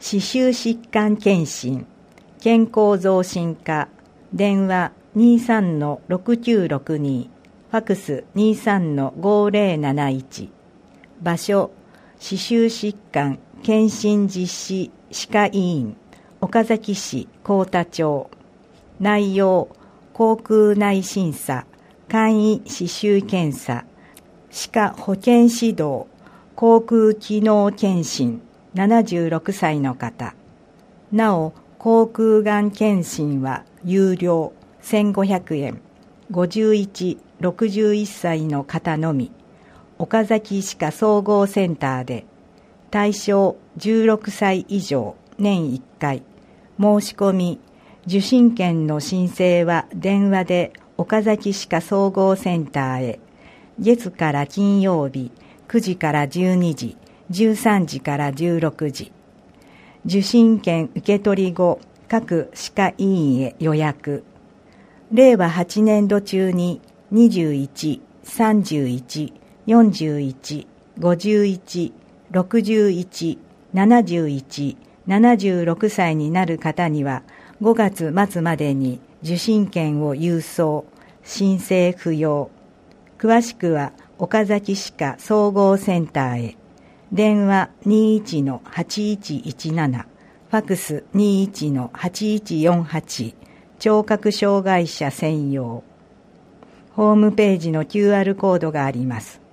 歯周疾患検診、健康増進課、電話 23-6962、ファクス 23-5071、場所、歯周疾患検診実施歯科医院、岡崎市幸田町。内容、口腔内審査、簡易歯周検査、歯科保健指導、口腔機能検診、76歳の方。なお、口腔がん検診は有料、1500円。51、61歳の方のみ。岡崎歯科総合センターで。対象16歳以上、年1回。申し込み、受診券の申請は電話で岡崎歯科総合センターへ。月から金曜日、9時から12時、13時から16時。受診券受け取り後、各歯科医院へ予約。令和8年度中に21、31、41、51、61、71、76歳になる方には5月末までに受診券を郵送、申請不要。詳しくは岡崎歯科総合センターへ。電話 21-8117、ファクス 21-8148、聴覚障害者専用。ホームページの QR コードがあります。